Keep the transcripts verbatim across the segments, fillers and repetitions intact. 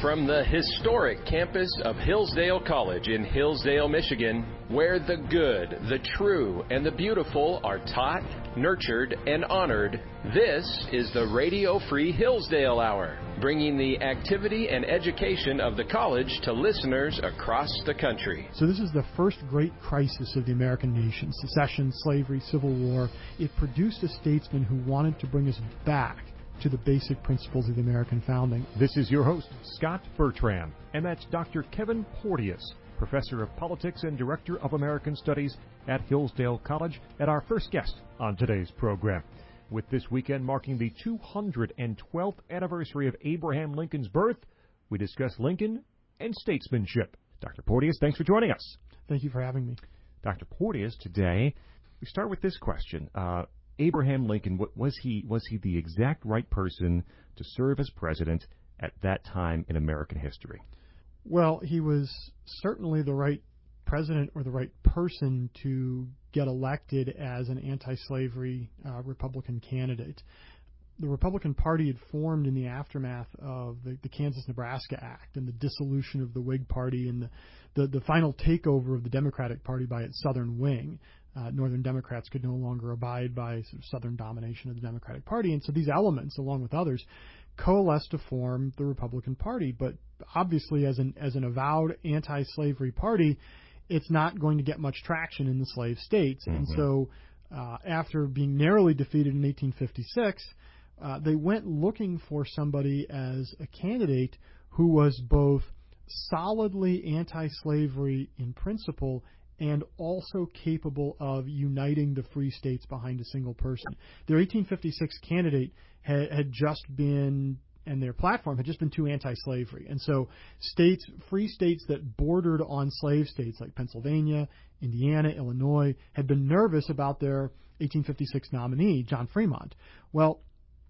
from the historic campus of Hillsdale College in Hillsdale, Michigan, where the good, the true, and the beautiful are taught, nurtured, and honored. This is the Radio Free Hillsdale Hour, bringing the activity and education of the college to listeners across the country. So this is the first great crisis of the American nation: secession, slavery, civil war. It produced a statesman who wanted to bring us back to the basic principles of the American founding. This is your host, Scott Bertram, and that's Doctor Kevin Porteous, Professor of Politics and Director of American Studies at Hillsdale College, and our first guest on today's program. With this weekend marking the two hundred twelfth anniversary of Abraham Lincoln's birth, we discuss Lincoln and statesmanship. Doctor Porteous, thanks for joining us. Thank you for having me. Doctor Porteous, today we start with this question. Uh, Abraham Lincoln, was he was he the exact right person to serve as president at that time in American history? Well, he was certainly the right president or the right person to get elected as an anti-slavery uh, Republican candidate. The Republican Party had formed in the aftermath of the, the Kansas-Nebraska Act and the dissolution of the Whig Party and the, the, the final takeover of the Democratic Party by its southern wing. Uh, Northern Democrats could no longer abide by sort of Southern domination of the Democratic Party. And so these elements, along with others, coalesced to form the Republican Party. But obviously, as an, as an avowed anti-slavery party, it's not going to get much traction in the slave states. Mm-hmm. And so uh, after being narrowly defeated in eighteen fifty-six, uh, they went looking for somebody as a candidate who was both solidly anti-slavery in principle and also capable of uniting the free states behind a single person. Their eighteen fifty-six candidate had, had just been, and their platform had just been too anti-slavery. And so states, free states that bordered on slave states like Pennsylvania, Indiana, Illinois, had been nervous about their eighteen fifty-six nominee, John Fremont. Well,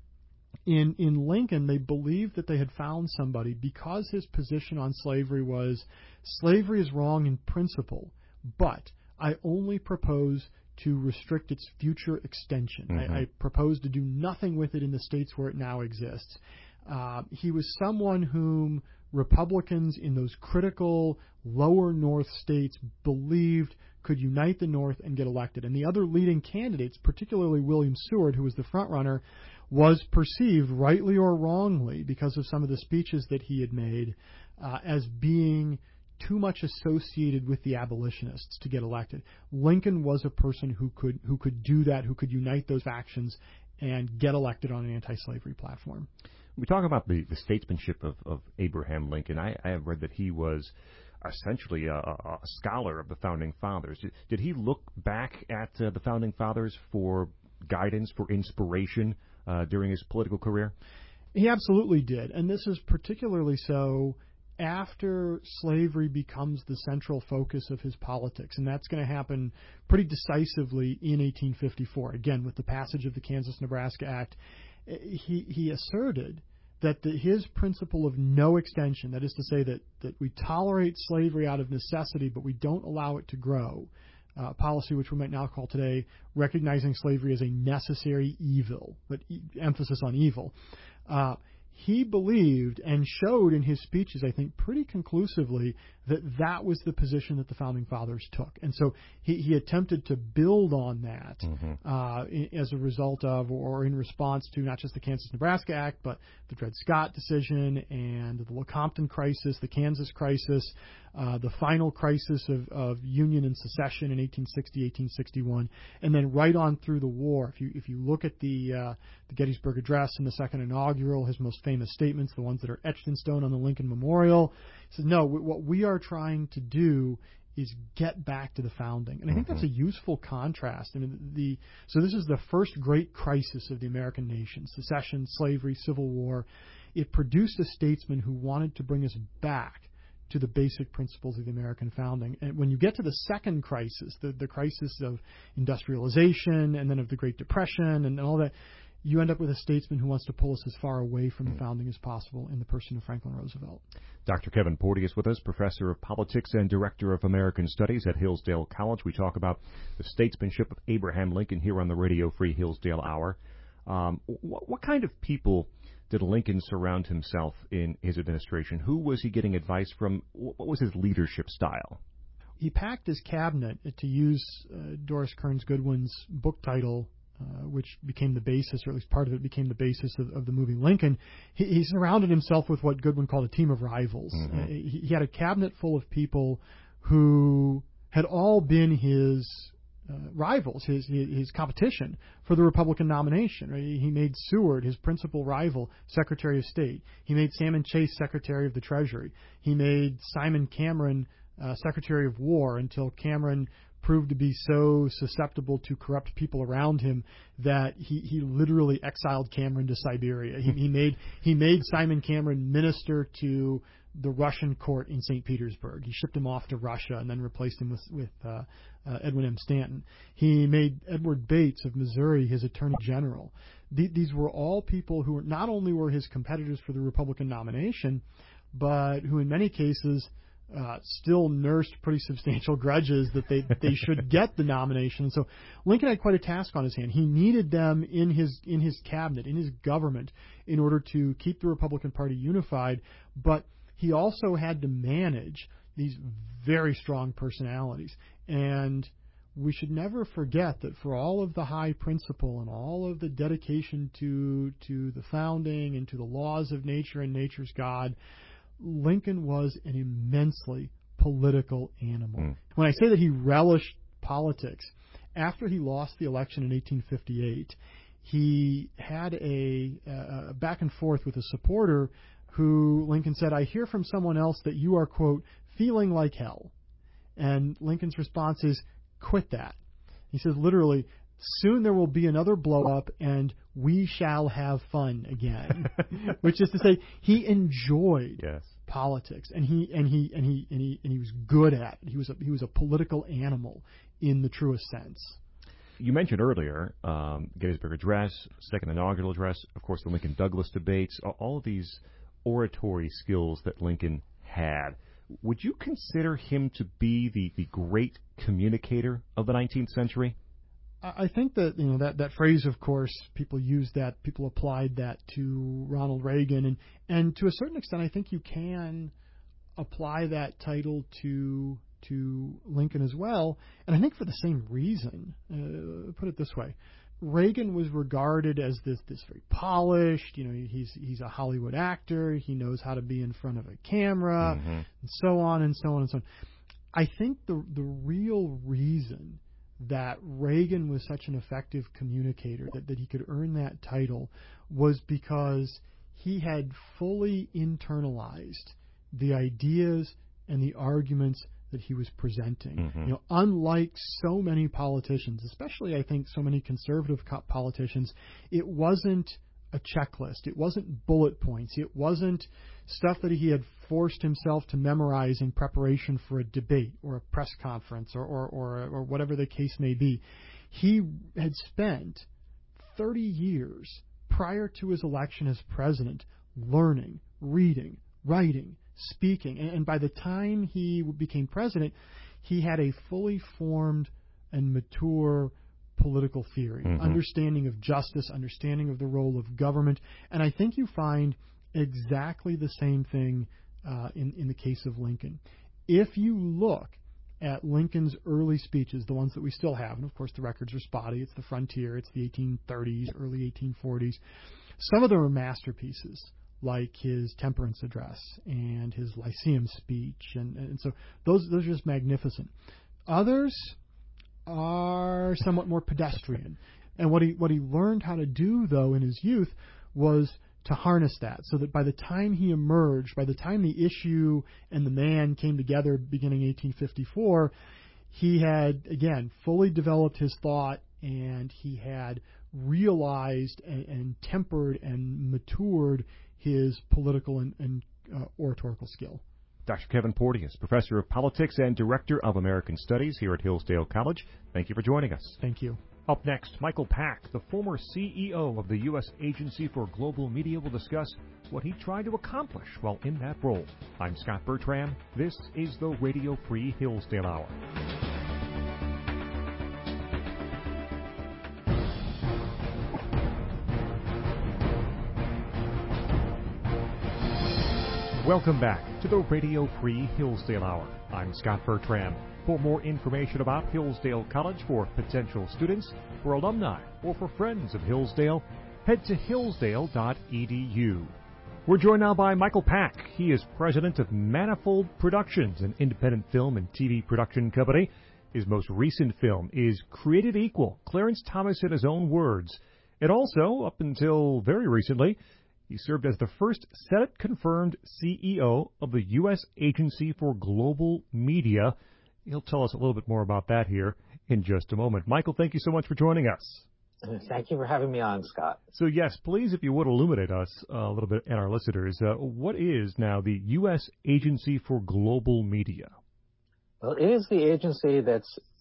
in, in Lincoln, they believed that they had found somebody because his position on slavery was slavery is wrong in principle, but I only propose to restrict its future extension. Mm-hmm. I, I propose to do nothing with it in the states where it now exists. Uh, he was someone whom Republicans in those critical lower North states believed could unite the North and get elected. And the other leading candidates, particularly William Seward, who was the front runner, was perceived, rightly or wrongly, because of some of the speeches that he had made, uh, as being too much associated with the abolitionists to get elected. Lincoln was a person who could who could do that, who could unite those factions and get elected on an anti-slavery platform. We talk about the, the statesmanship of, of Abraham Lincoln. I, I have read that he was essentially a, a scholar of the Founding Fathers. Did, did he look back at uh, the Founding Fathers for guidance, for inspiration uh, during his political career? He absolutely did, and this is particularly so after slavery becomes the central focus of his politics, and that's going to happen pretty decisively in eighteen fifty-four. Again, with the passage of the Kansas-Nebraska Act, he, he asserted that the, his principle of no extension, that is to say that, that we tolerate slavery out of necessity, but we don't allow it to grow, uh, policy which we might now call today recognizing slavery as a necessary evil, but e- emphasis on evil, uh, he believed and showed in his speeches, I think, pretty conclusively that that was the position that the Founding Fathers took. And so he, he attempted to build on that mm-hmm. uh, in, as a result of or in response to not just the Kansas-Nebraska Act, but the Dred Scott decision and the Lecompton crisis, the Kansas crisis, uh, the final crisis of, of Union and secession in eighteen sixty, eighteen sixty-one, and then right on through the war. If you if you look at the, uh, the Gettysburg Address and the Second Inaugural, his most famous statements, the ones that are etched in stone on the Lincoln Memorial, he says, no, what we are trying to do is get back to the founding. And I think mm-hmm. that's a useful contrast. I mean, the so this is the first great crisis of the American nation: secession, slavery, civil war. It produced a statesman who wanted to bring us back to the basic principles of the American founding. And when you get to the second crisis, the, the crisis of industrialization and then of the Great Depression and all that, you end up with a statesman who wants to pull us as far away from the founding as possible in the person of Franklin Roosevelt. Doctor Kevin Porteous with us, Professor of Politics and Director of American Studies at Hillsdale College. We talk about the statesmanship of Abraham Lincoln here on the Radio Free Hillsdale Hour. Um, what, what kind of people did Lincoln surround himself in his administration? Who was he getting advice from? What was his leadership style? He packed his cabinet, to use uh, Doris Kearns Goodwin's book title, uh, which became the basis, or at least part of it became the basis of, of the movie Lincoln. He, he surrounded himself with what Goodwin called a team of rivals. Mm-hmm. Uh, he, he had a cabinet full of people who had all been his uh, rivals, his, his his competition for the Republican nomination. Right? He made Seward his principal rival, Secretary of State. He made Salmon Chase Secretary of the Treasury. He made Simon Cameron uh, Secretary of War, until Cameron proved to be so susceptible to corrupt people around him that he, he literally exiled Cameron to Siberia. He, he made he made Simon Cameron minister to the Russian court in Saint Petersburg. He shipped him off to Russia and then replaced him with, with uh, uh, Edwin M. Stanton. He made Edward Bates of Missouri his attorney general. The, these were all people who were, not only were his competitors for the Republican nomination, but who in many cases uh, still nursed pretty substantial grudges that they they should get the nomination. And so Lincoln had quite a task on his hand. He needed them in his in his cabinet, in his government, in order to keep the Republican Party unified, but he also had to manage these very strong personalities. And we should never forget that for all of the high principle and all of the dedication to to the founding and to the laws of nature and nature's God, Lincoln was an immensely political animal. Mm. When I say that he relished politics, after he lost the election in eighteen fifty-eight, he had a, a back and forth with a supporter who Lincoln said, "I hear from someone else that you are, quote, feeling like hell." And Lincoln's response is, "Quit that." He says literally, "Soon there will be another blow up and we shall have fun again." Which is to say, he enjoyed yes. politics, and he and he and he and he and he was good at it. He was a, he was a political animal in the truest sense. You mentioned earlier um, Gettysburg Address, Second Inaugural Address, of course the Lincoln-Douglas debates, all of these oratory skills that Lincoln had. Would you consider him to be the, the great communicator of the nineteenth century? I think that, you know, that, that phrase, of course, people use that, people applied that to Ronald Reagan, and, and to a certain extent I think you can apply that title to to Lincoln as well, and I think for the same reason. Uh, put it this way. Reagan was regarded as this this very polished, you know, he's he's a Hollywood actor, he knows how to be in front of a camera, mm-hmm. and so on and so on and so on. I think the the real reason that Reagan was such an effective communicator, that, that he could earn that title, was because he had fully internalized the ideas and the arguments that he was presenting. Mm-hmm. You know, unlike so many politicians, especially I think so many conservative politicians, it wasn't a checklist. It wasn't bullet points. It wasn't stuff that he had forced himself to memorize in preparation for a debate or a press conference or or, or, or whatever the case may be. He had spent thirty years prior to his election as president learning, reading, writing, speaking, and, and by the time he became president, he had a fully formed and mature political theory, mm-hmm. understanding of justice, understanding of the role of government, and I think you find exactly the same thing uh, in, in the case of Lincoln. If you look at Lincoln's early speeches, the ones that we still have, and of course the records are spotty, it's the frontier, it's the eighteen thirties, early eighteen forties, some of them are masterpieces, like his temperance address and his Lyceum speech, and, and so those those are just magnificent. Others are somewhat more pedestrian, and what he what he learned how to do though in his youth was to harness that, so that by the time he emerged, by the time the issue and the man came together beginning eighteen fifty-four, he had again fully developed his thought, and he had realized and, and tempered and matured his political and, and uh, oratorical skill. Doctor Kevin Porteous, Professor of Politics and Director of American Studies here at Hillsdale College. Thank you for joining us. Thank you. Up next, Michael Pack, the former C E O of the U S Agency for Global Media, will discuss what he tried to accomplish while in that role. I'm Scott Bertram. This is the Radio Free Hillsdale Hour. Welcome back to the Radio Free Hillsdale Hour. I'm Scott Bertram. For more information about Hillsdale College for potential students, for alumni, or for friends of Hillsdale, head to hillsdale dot e d u. We're joined now by Michael Pack. He is president of Manifold Productions, an independent film and T V production company. His most recent film is Created Equal, Clarence Thomas in his own words. And also, up until very recently, he served as the first Senate-confirmed C E O of the U S Agency for Global Media. He'll tell us a little bit more about that here in just a moment. Michael, thank you so much for joining us. Thank you for having me on, Scott. So, yes, please, if you would illuminate us a little bit and our listeners, uh, what is now the U S Agency for Global Media? Well, it is the agency that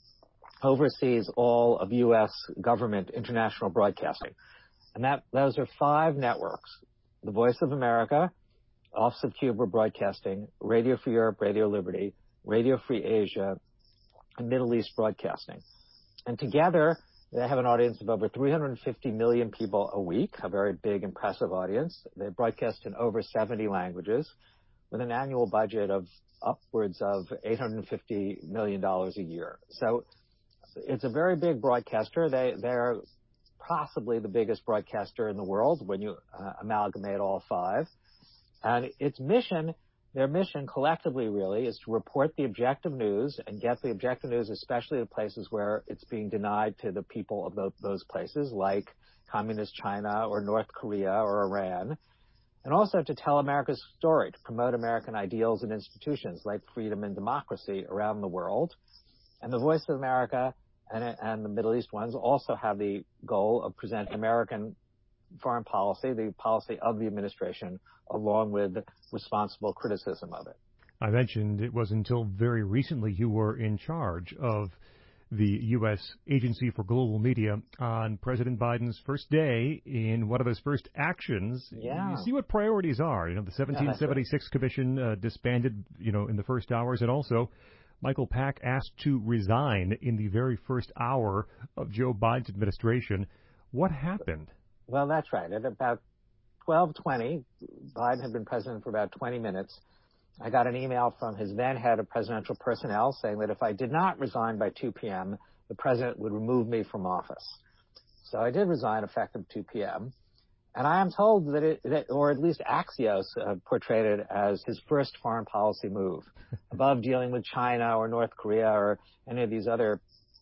oversees all of U S government international broadcasting. And that those are five networks: the Voice of America, Office of Cuba Broadcasting, Radio Free Europe, Radio Liberty, Radio Free Asia, and Middle East Broadcasting. And together, they have an audience of over three hundred fifty million people a week, a very big, impressive audience. They broadcast in over seventy languages with an annual budget of upwards of eight hundred fifty million dollars a year. So it's a very big broadcaster. They, they're possibly the biggest broadcaster in the world when you uh, amalgamate all five. And its mission, their mission collectively really, is to report the objective news and get the objective news, especially to places where it's being denied to the people of the, those places, like communist China or North Korea or Iran. And also to tell America's story, to promote American ideals and institutions like freedom and democracy around the world. And the Voice of America and, and the Middle East ones also have the goal of presenting American foreign policy, the policy of the administration, along with responsible criticism of it. I mentioned it was until very recently you were in charge of the U S Agency for Global Media on President Biden's first day. In one of his first actions, yeah. You see what priorities are. You know, the seventeen seventy-six yeah, Commission uh, disbanded, you know, in the first hours, and also Michael Pack asked to resign in the very first hour of Joe Biden's administration. What happened? Well, that's right. At about twelve twenty, Biden had been president for about twenty minutes. I got an email from his then head of presidential personnel saying that if I did not resign by two p.m., the president would remove me from office. So I did resign effective two p.m. And I am told that it, that, or at least Axios uh, portrayed it as his first foreign policy move, above dealing with China or North Korea or any of these other,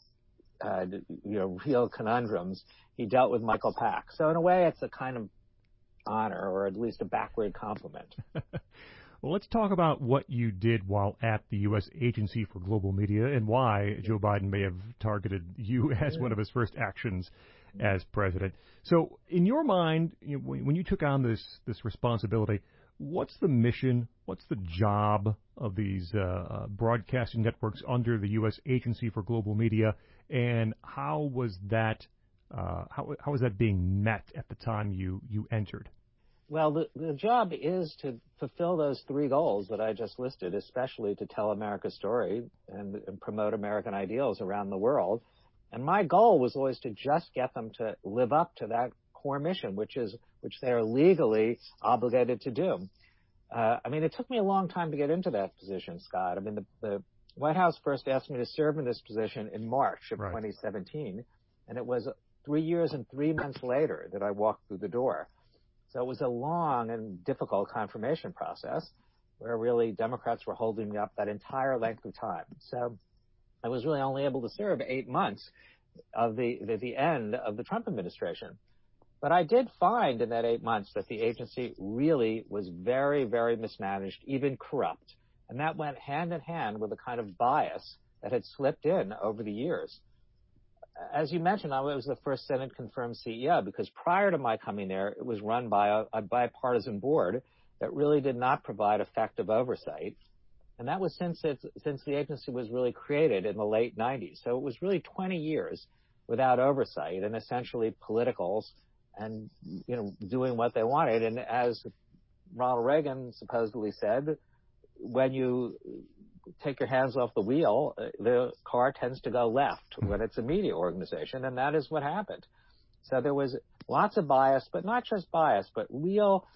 uh, you know, real conundrums. He dealt with Michael Pack. So in a way, it's a kind of honor, or at least a backward compliment. Well, let's talk about what you did while at the U S Agency for Global Media and why Joe Biden may have targeted you as one of his first actions as president. So in your mind, you know, when you took on this, this responsibility, what's the mission, what's the job of these uh, broadcasting networks under the U S Agency for Global Media, and how was that uh, how, how was that being met at the time you, you entered? Well, the, the job is to fulfill those three goals that I just listed, especially to tell America's story and, and promote American ideals around the world. And my goal was always to just get them to live up to that core mission, which is which they are legally obligated to do. Uh, I mean, it took me a long time to get into that position, Scott. I mean, the, the White House first asked me to serve in this position in March of right. twenty seventeen, and it was three years and three months later that I walked through the door. So it was a long and difficult confirmation process where really Democrats were holding me up that entire length of time. So I was really only able to serve eight months of the, the, the end of the Trump administration. But I did find in that eight months that the agency really was very, very mismanaged, even corrupt. And that went hand in hand with a kind of bias that had slipped in over the years. As you mentioned, I was the first Senate-confirmed C E O because prior to my coming there, it was run by a, a bipartisan board that really did not provide effective oversight. And that was since it's, since the agency was really created in the late nineties. So it was really twenty years without oversight and essentially politicals and, you know, doing what they wanted. And as Ronald Reagan supposedly said, when you take your hands off the wheel, the car tends to go left when it's a media organization, and that is what happened. So there was lots of bias, but not just bias, but real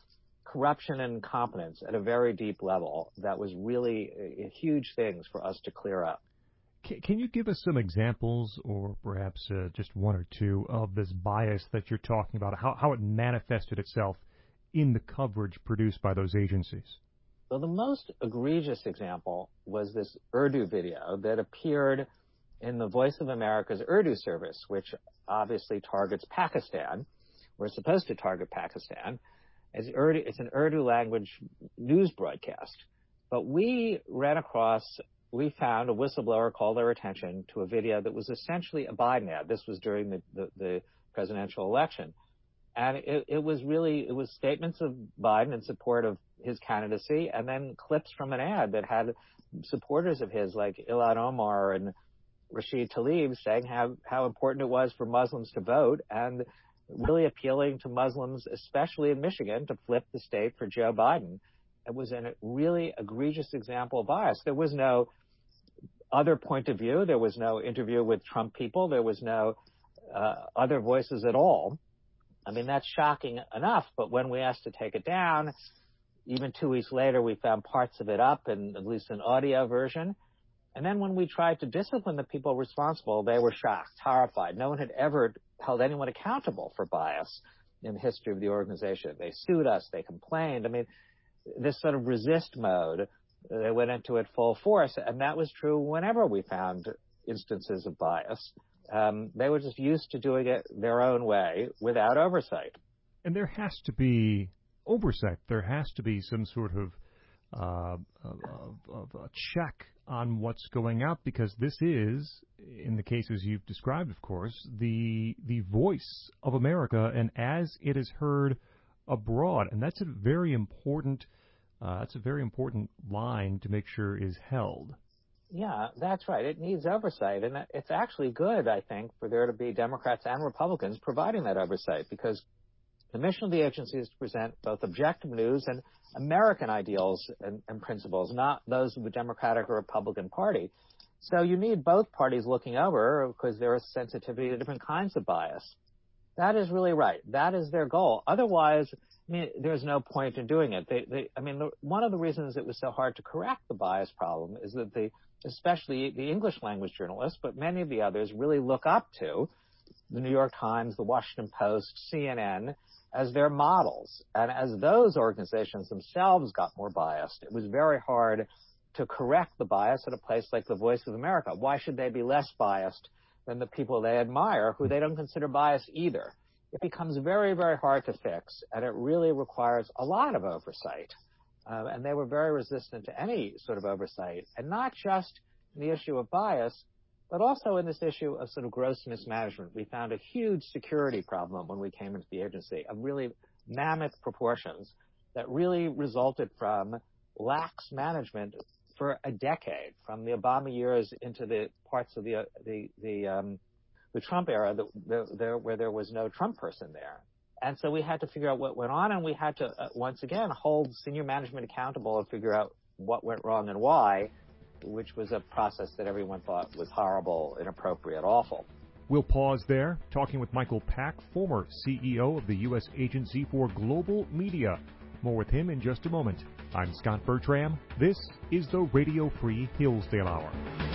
corruption and incompetence at a very deep level that was really uh, huge things for us to clear up. Can you give us some examples, or perhaps uh, just one or two, of this bias that you're talking about, how, how it manifested itself in the coverage produced by those agencies? Well, the most egregious example was this Urdu video that appeared in the Voice of America's Urdu service, which obviously targets Pakistan. We're supposed to target Pakistan. It's, Urdu, it's an Urdu language news broadcast. But we ran across, we found a whistleblower called our attention to a video that was essentially a Biden ad. This was during the, the, the presidential election. And it, it was really, it was statements of Biden in support of his candidacy, and then clips from an ad that had supporters of his like Ilhan Omar and Rashid Tlaib saying how, how important it was for Muslims to vote, and really appealing to Muslims, especially in Michigan, to flip the state for Joe Biden. It was a really egregious example of bias. There was no other point of view. There was no interview with Trump people. There was no uh, other voices at all. I mean, that's shocking enough, but when we asked to take it down, even two weeks later, we found parts of it up, in at least an audio version. And then when we tried to discipline the people responsible, they were shocked, horrified. No one had ever held anyone accountable for bias in the history of the organization. They sued us. They complained. I mean, this sort of resist mode, they went into it full force. And that was true whenever we found instances of bias. Um, they were just used to doing it their own way without oversight. And there has to be oversight. There has to be some sort of, uh, of, of a check on what's going out, because this is, in the cases you've described, of course, the the voice of America, and as it is heard abroad, and that's a very important uh, that's a very important line to make sure is held. Yeah, that's right. It needs oversight, and it's actually good, I think, for there to be Democrats and Republicans providing that oversight, because the mission of the agency is to present both objective news and American ideals and, and principles, not those of the Democratic or Republican Party. So you need both parties looking over, because there is sensitivity to different kinds of bias. That is really right. That is their goal. Otherwise, I mean, there's no point in doing it. They, they, I mean, the, one of the reasons it was so hard to correct the bias problem is that the, especially the English language journalists, but many of the others really look up to the New York Times, the Washington Post, C N N, as their models. And as those organizations themselves got more biased, it was very hard to correct the bias at a place like the Voice of America. Why should they be less biased than the people they admire, who they don't consider biased either? It becomes very, very hard to fix, and it really requires a lot of oversight. Uh, and they were very resistant to any sort of oversight, and not just in the issue of bias, but also in this issue of sort of gross mismanagement. We found a huge security problem when we came into the agency, of really mammoth proportions that really resulted from lax management for a decade, from the Obama years into the parts of the uh, the the, um, the Trump era that, the, the, where there was no Trump person there. And so we had to figure out what went on, and we had to, uh, once again, hold senior management accountable and figure out what went wrong and why, which was a process that everyone thought was horrible, inappropriate, awful. We'll pause there, talking with Michael Pack, former C E O of the U S Agency for Global Media. More with him in just a moment. I'm Scott Bertram. This is the Radio Free Hillsdale Hour.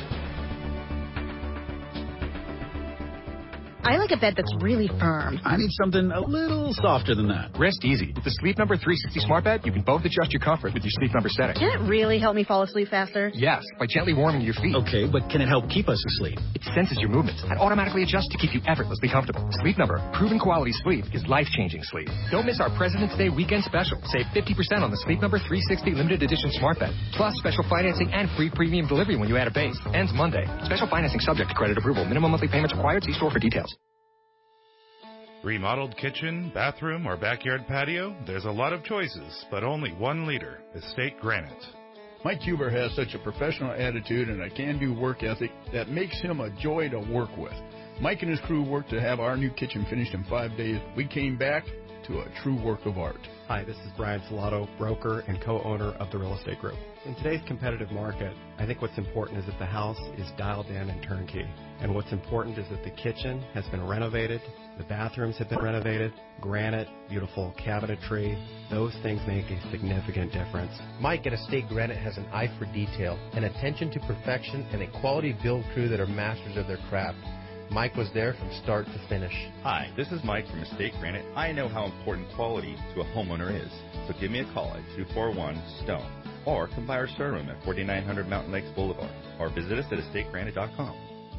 I like a bed that's really firm. I need something a little softer than that. Rest easy. With the Sleep Number three sixty Smart Bed, you can both adjust your comfort with your Sleep Number setting. Can it really help me fall asleep faster? Yes, by gently warming your feet. Okay, but can it help keep us asleep? It senses your movements and automatically adjusts to keep you effortlessly comfortable. Sleep Number, proven quality sleep is life-changing sleep. Don't miss our President's Day weekend special. Save fifty percent on the Sleep Number three sixty Limited Edition Smart Bed. Plus special financing and free premium delivery when you add a base. Ends Monday. Special financing subject to credit approval. Minimum monthly payments required. See store for details. Remodeled kitchen, bathroom, or backyard patio? There's a lot of choices, but only one leader, Estate Granite. Mike Huber has such a professional attitude and a can-do work ethic that makes him a joy to work with. Mike and his crew worked to have our new kitchen finished in five days. We came back, to a true work of art. Hi, this is Brian Salato, broker and co-owner of the Real Estate Group. In today's competitive market, I think what's important is that the house is dialed in and turnkey. And what's important is that the kitchen has been renovated, the bathrooms have been renovated, granite, beautiful cabinetry. Those things make a significant difference. Mike at Estate Granite has an eye for detail, an attention to perfection, and a quality build crew that are masters of their craft. Mike was there from start to finish. Hi, this is Mike from Estate Granite. I know how important quality to a homeowner is. So give me a call at two four one STONE or come by our showroom at forty-nine hundred Mountain Lakes Boulevard or visit us at estate granite dot com.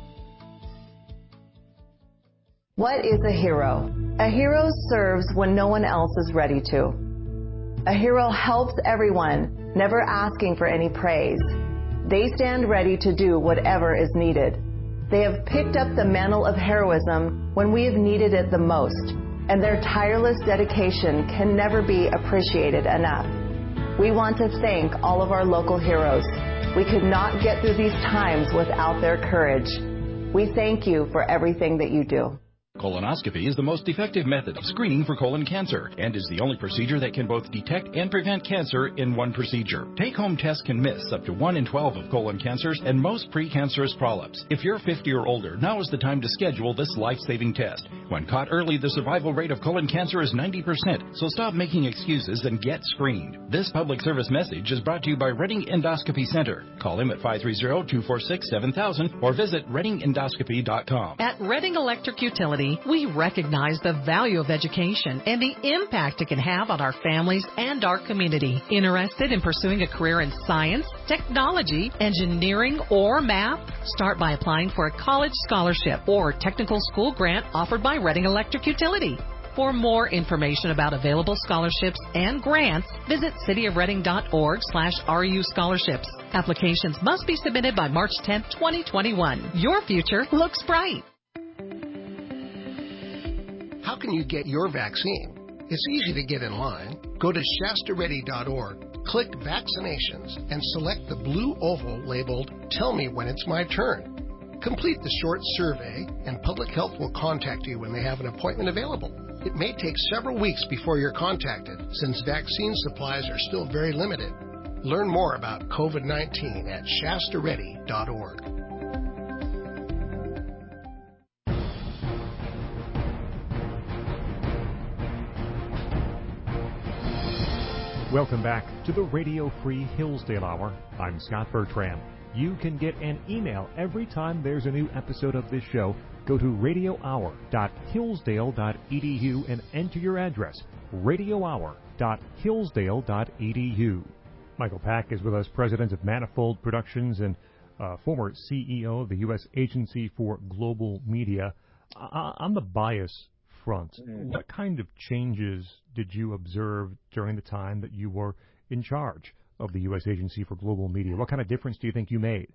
What is a hero? A hero serves when no one else is ready to. A hero helps everyone, never asking for any praise. They stand ready to do whatever is needed. They have picked up the mantle of heroism when we have needed it the most, and their tireless dedication can never be appreciated enough. We want to thank all of our local heroes. We could not get through these times without their courage. We thank you for everything that you do. Colonoscopy is the most effective method of screening for colon cancer and is the only procedure that can both detect and prevent cancer in one procedure. Take-home tests can miss up to one in twelve of colon cancers and most precancerous polyps. If you're fifty or older, now is the time to schedule this life-saving test. When caught early, the survival rate of colon cancer is ninety percent, so stop making excuses and get screened. This public service message is brought to you by Reading Endoscopy Center. Call him at five three zero, two four six, seven thousand or visit reading endoscopy dot com. At Reading Electric Utility, we recognize the value of education and the impact it can have on our families and our community. Interested in pursuing a career in science, technology, engineering, or math? Start by applying for a college scholarship or technical school grant offered by Reading Electric Utility. For more information about available scholarships and grants, visit cityofreading.org slash RU scholarships. Applications must be submitted by March tenth, twenty twenty-one. Your future looks bright. How can you get your vaccine? It's easy to get in line. Go to Shasta Ready dot org, click Vaccinations, and select the blue oval labeled Tell Me When It's My Turn. Complete the short survey, and Public Health will contact you when they have an appointment available. It may take several weeks before you're contacted, since vaccine supplies are still very limited. Learn more about COVID nineteen at Shasta Ready dot org. Welcome back to the Radio Free Hillsdale Hour. I'm Scott Bertram. You can get an email every time there's a new episode of this show. Go to radio hour dot hillsdale dot e d u and enter your address, radio hour dot hillsdale dot e d u. Michael Pack is with us, president of Manifold Productions and uh, former C E O of the U S Agency for Global Media. Uh, on the bias front, what kind of changes did you observe during the time that you were in charge of the U S Agency for Global Media? What kind of difference do you think you made?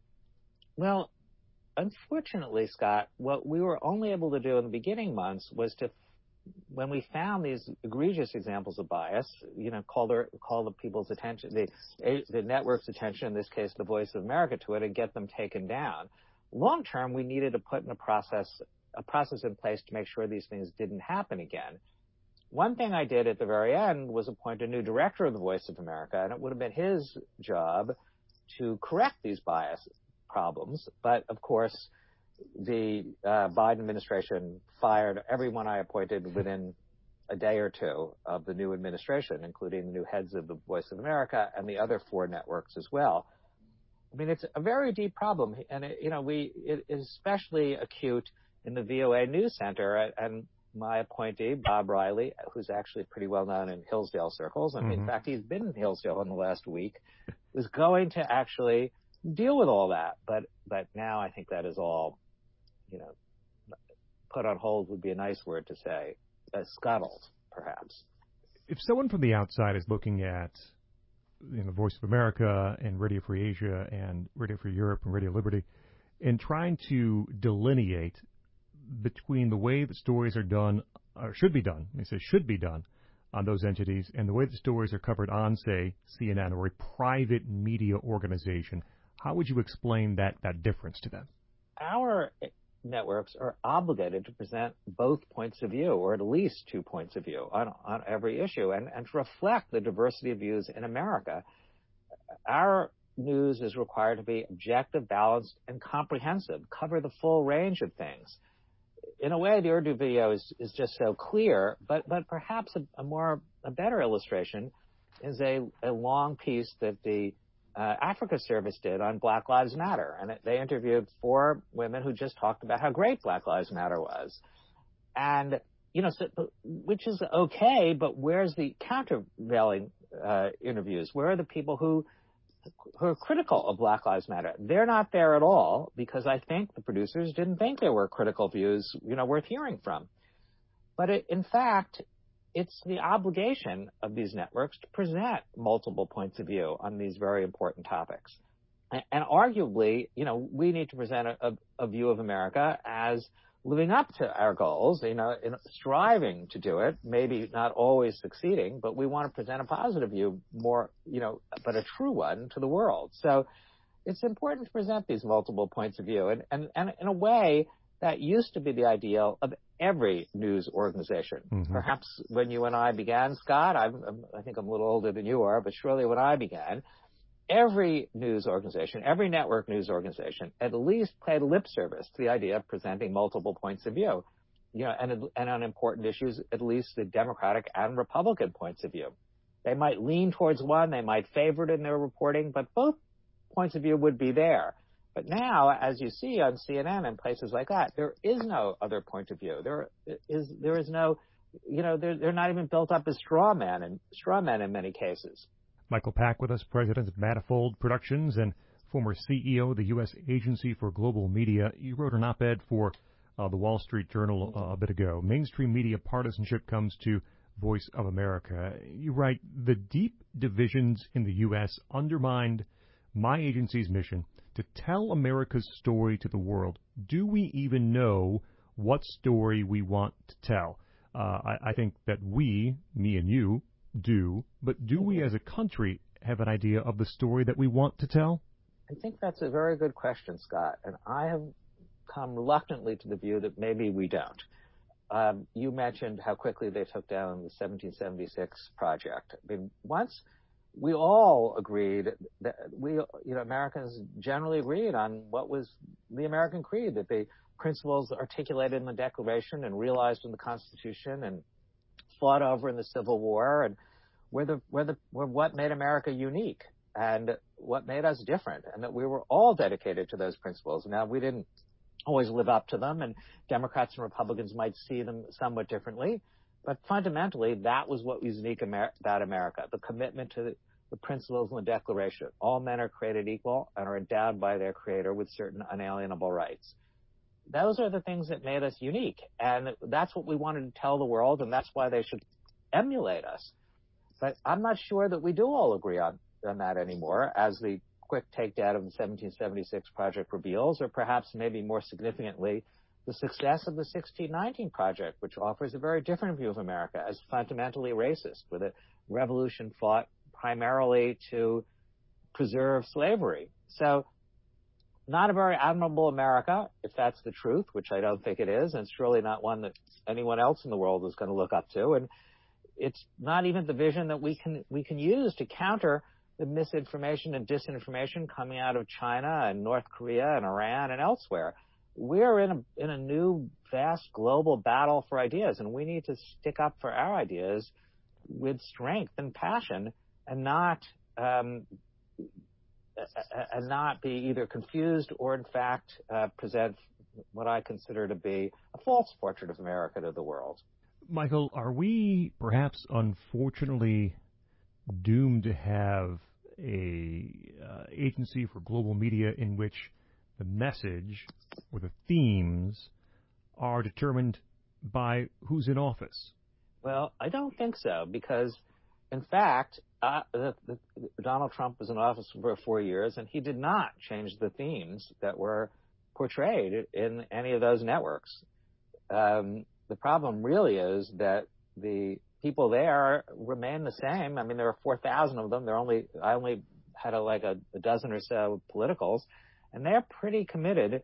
Well, unfortunately, Scott, what we were only able to do in the beginning months was to, when we found these egregious examples of bias, you know, call their, call the people's attention, the, the network's attention, in this case, the Voice of America, to it and get them taken down. Long term, we needed to put in a process a process in place to make sure these things didn't happen again. One thing I did at the very end was appoint a new director of the Voice of America, and it would have been his job to correct these bias problems. But, of course, the uh, Biden administration fired everyone I appointed within a day or two of the new administration, including the new heads of the Voice of America and the other four networks as well. I mean, it's a very deep problem, and, it, you know, we it is especially acute in the V O A News Center, and my appointee, Bob Riley, who's actually pretty well known in Hillsdale circles, and mm-hmm. in fact, he's been in Hillsdale in the last week, is going to actually deal with all that. But but now I think that is all, you know, put on hold would be a nice word to say, uh, scuttled, perhaps. If someone from the outside is looking at, you know, Voice of America and Radio Free Asia and Radio Free Europe and Radio Liberty, and trying to delineate between the way the stories are done, or should be done, they say should be done, on those entities, and the way the stories are covered on, say, C N N or a private media organization, how would you explain that, that difference to them? Our networks are obligated to present both points of view, or at least two points of view on, on every issue, and, and to reflect the diversity of views in America. Our news is required to be objective, balanced, and comprehensive, cover the full range of things. In a way, the Urdu video is, is just so clear, but, but perhaps a, a more, a better illustration is a, a long piece that the uh, Africa Service did on Black Lives Matter. And it, they interviewed four women who just talked about how great Black Lives Matter was. And, you know, so, which is okay, but where's the countervailing uh, interviews? Where are the people who who are critical of Black Lives Matter? They're not there at all, because I think the producers didn't think there were critical views, you know, worth hearing from. But it, in fact, it's the obligation of these networks to present multiple points of view on these very important topics. And, and arguably, you know, we need to present a, a, a view of America as living up to our goals, you know, in striving to do it, maybe not always succeeding, but we want to present a positive view more, you know, but a true one to the world. So it's important to present these multiple points of view. And, and, and in a way, that used to be the ideal of every news organization. Mm-hmm. Perhaps when you and I began, Scott, I'm, I'm, I think I'm a little older than you are, but surely when I began, every news organization, every network news organization, at least paid lip service to the idea of presenting multiple points of view, you know, and, and on important issues, at least the Democratic and Republican points of view. They might lean towards one, they might favor it in their reporting, but both points of view would be there. But now, as you see on C N N and places like that, there is no other point of view. There is, there is no, you know, they're, they're not even built up as straw men and straw men in many cases. Michael Pack with us, president of Manifold Productions and former C E O of the U S Agency for Global Media. You wrote an op-ed for uh, the Wall Street Journal uh, a bit ago. Mainstream media partisanship comes to Voice of America. You write, the deep divisions in the U S undermined my agency's mission to tell America's story to the world. Do we even know what story we want to tell? Uh, I, I think that we, me and you, do, but do we as a country have an idea of the story that we want to tell? I think that's a very good question, Scott, and I have come reluctantly to the view that maybe we don't. Um, you mentioned how quickly they took down the seventeen seventy-six project. I mean, once we all agreed that we, you know, Americans generally agreed on what was the American creed, that the principles articulated in the Declaration and realized in the Constitution and fought over in the Civil War, and were the were the were what made America unique and what made us different, and that we were all dedicated to those principles. Now, we didn't always live up to them, and Democrats and Republicans might see them somewhat differently, but fundamentally, that was what was unique Amer- about America: the commitment to the, the principles in the Declaration. All men are created equal and are endowed by their Creator with certain unalienable rights. Those are the things that made us unique, and that's what we wanted to tell the world, and that's why they should emulate us. But I'm not sure that we do all agree on, on that anymore, as the quick takedown of the seventeen seventy-six project reveals, or perhaps maybe more significantly, the success of the sixteen nineteen project, which offers a very different view of America as fundamentally racist, with a revolution fought primarily to preserve slavery. So, not a very admirable America, if that's the truth, which I don't think it is, and it's surely not one that anyone else in the world is going to look up to. And it's not even the vision that we can we can use to counter the misinformation and disinformation coming out of China and North Korea and Iran and elsewhere. We're in a in a new, vast global battle for ideas, and we need to stick up for our ideas with strength and passion, and not um, and not be either confused or, in fact, uh, present what I consider to be a false portrait of America to the world. Michael, are we perhaps unfortunately doomed to have a uh, agency for global media in which the message or the themes are determined by who's in office? Well, I don't think so, because, in fact, uh, the, the, Donald Trump was in office for four years, and he did not change the themes that were portrayed in any of those networks. Um, the problem really is that the people there remain the same. I mean, there are four thousand of them. They're only I only had a, like a, a dozen or so politicals, and they're pretty committed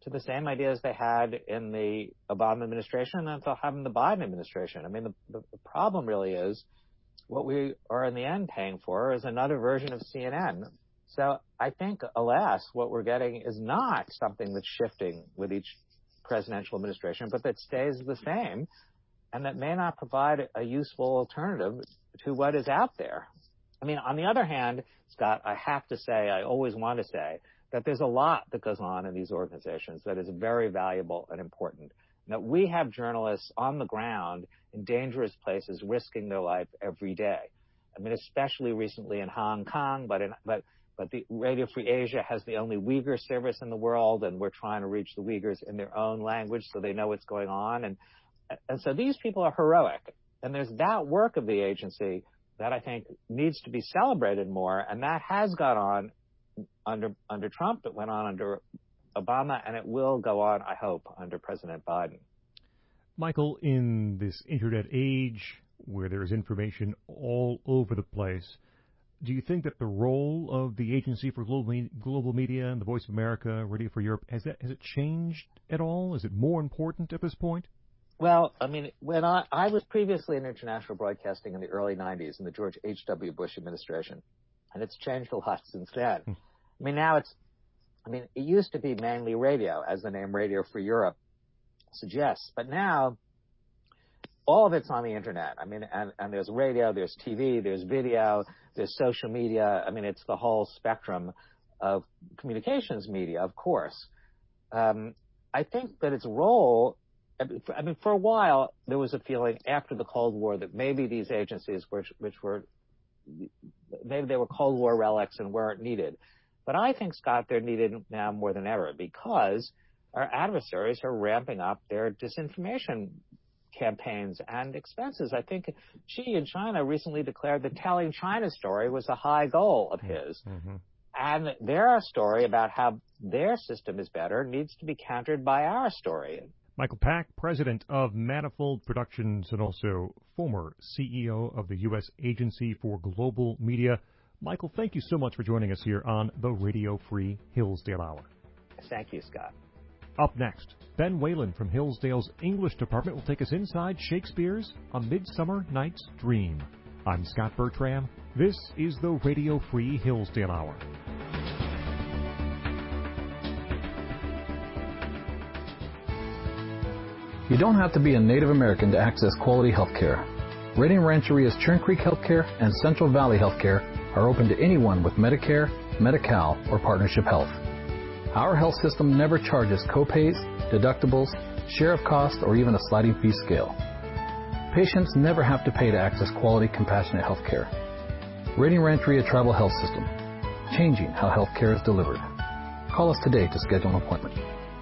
to the same ideas they had in the Obama administration and that they'll have in the Biden administration. I mean, the, the, the problem really is what we are in the end paying for is another version of C N N. So I think, alas, what we're getting is not something that's shifting with each presidential administration, but that stays the same and that may not provide a useful alternative to what is out there. I mean, on the other hand, Scott, I have to say, I always want to say, that there's a lot that goes on in these organizations that is very valuable and important. That we have journalists on the ground in dangerous places risking their life every day. I mean, especially recently in Hong Kong, but in, but but the Radio Free Asia has the only Uyghur service in the world, and we're trying to reach the Uyghurs in their own language so they know what's going on. And and so these people are heroic. And there's that work of the agency that I think needs to be celebrated more, and that has gone on under under Trump, it went on under Obama, and it will go on, I hope, under President Biden. Michael, in this internet age where there is information all over the place, do you think that the role of the Agency for Global, Global Media and the Voice of America, Radio for Europe, has that has it changed at all? Is it more important at this point? Well, I mean, when I, I was previously in international broadcasting in the early nineties in the George H W Bush administration, and it's changed a lot since then. Hmm. I mean, now it's, I mean, it used to be mainly radio, as the name Radio for Europe suggests, but now all of it's on the internet. I mean, and, and there's radio, there's T V, there's video, there's social media. I mean, it's the whole spectrum of communications media, of course. Um, I think that its role, I mean, for a while, there was a feeling after the Cold War that maybe these agencies, which, which were, maybe they were Cold War relics and weren't needed. But I think, Scott, they're needed now more than ever because our adversaries are ramping up their disinformation campaigns and expenses. I think Xi in China recently declared that telling China's story was a high goal of his. Mm-hmm. And their story about how their system is better needs to be countered by our story. Michael Pack, president of Manifold Productions and also former C E O of the U S Agency for Global Media. Michael, thank you so much for joining us here on the Radio Free Hillsdale Hour. Thank you, Scott. Up next, Ben Whalen from Hillsdale's English department will take us inside Shakespeare's A Midsummer Night's Dream. I'm Scott Bertram. This is the Radio Free Hillsdale Hour. You don't have to be a Native American to access quality health care. Redding Rancheria's Churn Creek Healthcare and Central Valley Healthcare are open to anyone with Medicare, Medi-Cal, or Partnership Health. Our health system never charges copays, deductibles, share of cost, or even a sliding fee scale. Patients never have to pay to access quality, compassionate health care. Redding Rancheria Tribal Health System, changing how health care is delivered. Call us today to schedule an appointment.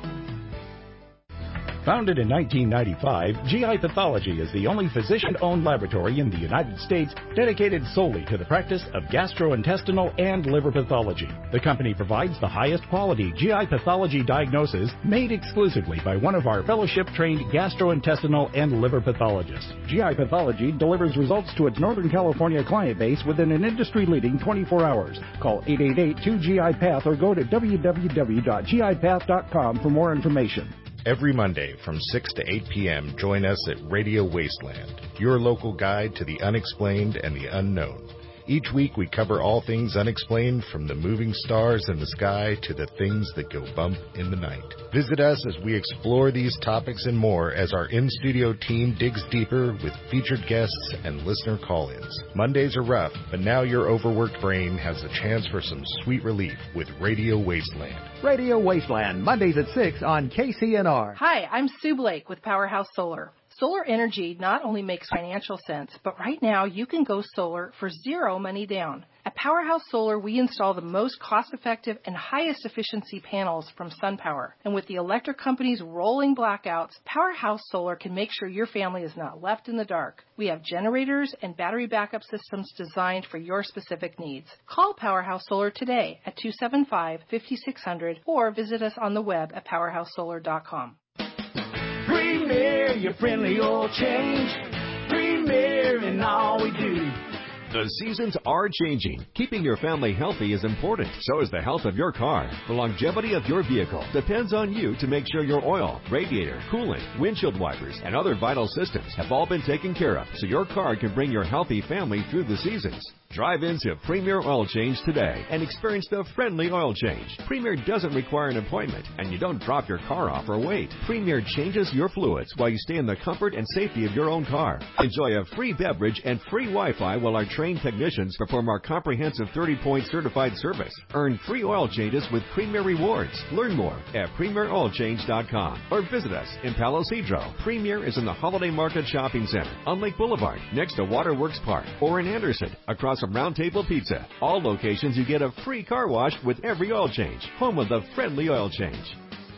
Founded in nineteen ninety-five, G I Pathology is the only physician-owned laboratory in the United States dedicated solely to the practice of gastrointestinal and liver pathology. The company provides the highest quality G I pathology diagnosis made exclusively by one of our fellowship-trained gastrointestinal and liver pathologists. G I Pathology delivers results to its Northern California client base within an industry-leading twenty-four hours. Call eight eight eight, two G I Path or go to w w w dot g i path dot com for more information. Every Monday from six to eight p.m., join us at Radio Wasteland, your local guide to the unexplained and the unknown. Each week we cover all things unexplained, from the moving stars in the sky to the things that go bump in the night. Visit us as we explore these topics and more as our in-studio team digs deeper with featured guests and listener call-ins. Mondays are rough, but now your overworked brain has a chance for some sweet relief with Radio Wasteland. Radio Wasteland, Mondays at six on K C N R. Hi, I'm Sue Blake with Powerhouse Solar. Solar energy not only makes financial sense, but right now you can go solar for zero money down. At Powerhouse Solar, we install the most cost-effective and highest efficiency panels from SunPower. And with the electric company's rolling blackouts, Powerhouse Solar can make sure your family is not left in the dark. We have generators and battery backup systems designed for your specific needs. Call Powerhouse Solar today at two seven five, five six zero zero or visit us on the web at powerhouse solar dot com. Premier, your friendly oil change. Premier in all we do. The seasons are changing. Keeping your family healthy is important. So is the health of your car. The longevity of your vehicle depends on you to make sure your oil, radiator, coolant, windshield wipers, and other vital systems have all been taken care of so your car can bring your healthy family through the seasons. Drive into Premier Oil Change today and experience the friendly oil change. Premier doesn't require an appointment, and you don't drop your car off or wait. Premier changes your fluids while you stay in the comfort and safety of your own car. Enjoy a free beverage and free Wi-Fi while our trained technicians perform our comprehensive thirty-point certified service. Earn free oil changes with Premier Rewards. Learn more at premier oil change dot com or visit us in Palo Cedro. Premier is in the Holiday Market Shopping Center on Lake Boulevard next to Waterworks Park, or in Anderson across from Round Table Pizza. All locations you get a free car wash with every oil change. Home of the friendly oil change.